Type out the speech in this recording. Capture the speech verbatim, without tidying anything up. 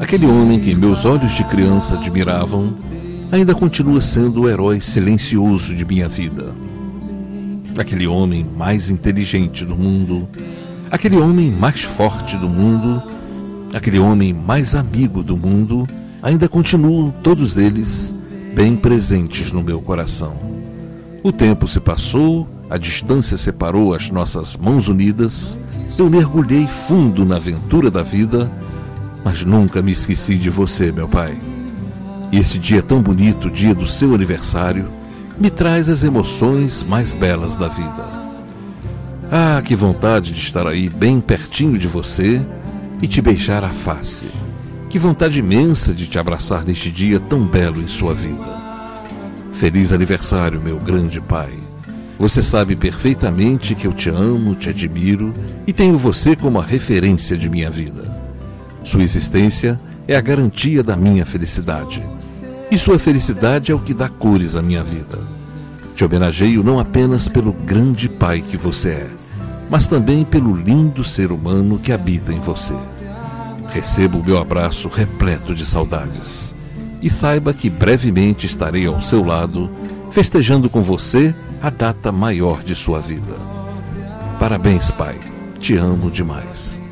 Aquele homem que meus olhos de criança admiravam, ainda continua sendo o herói silencioso de minha vida. Aquele homem mais inteligente do mundo, aquele homem mais forte do mundo, aquele homem mais amigo do mundo, ainda continuam todos eles bem presentes no meu coração. O tempo se passou, a distância separou as nossas mãos unidas, eu mergulhei fundo na aventura da vida, mas nunca me esqueci de você, meu pai. E esse dia tão bonito, o dia do seu aniversário, me traz as emoções mais belas da vida. Ah, que vontade de estar aí bem pertinho de você e te beijar a face. Que vontade imensa de te abraçar neste dia tão belo em sua vida. Feliz aniversário, meu grande pai. Você sabe perfeitamente que eu te amo, te admiro e tenho você como a referência de minha vida. Sua existência é a garantia da minha felicidade. E sua felicidade é o que dá cores à minha vida. Te homenageio não apenas pelo grande pai que você é, mas também pelo lindo ser humano que habita em você. Receba o meu abraço repleto de saudades. E saiba que brevemente estarei ao seu lado, festejando com você a data maior de sua vida. Parabéns, pai. Te amo demais.